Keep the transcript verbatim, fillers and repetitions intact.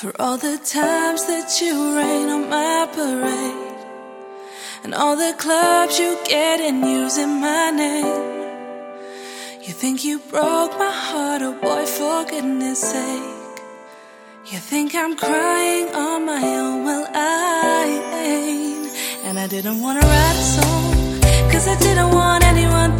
For all the times that you rain on my parade, and all the clubs you get in using my name. You think you broke my heart, oh boy, for goodness sake. You think I'm crying on my own, well I ain't. And I didn't wanna write a song, cause I didn't want anyone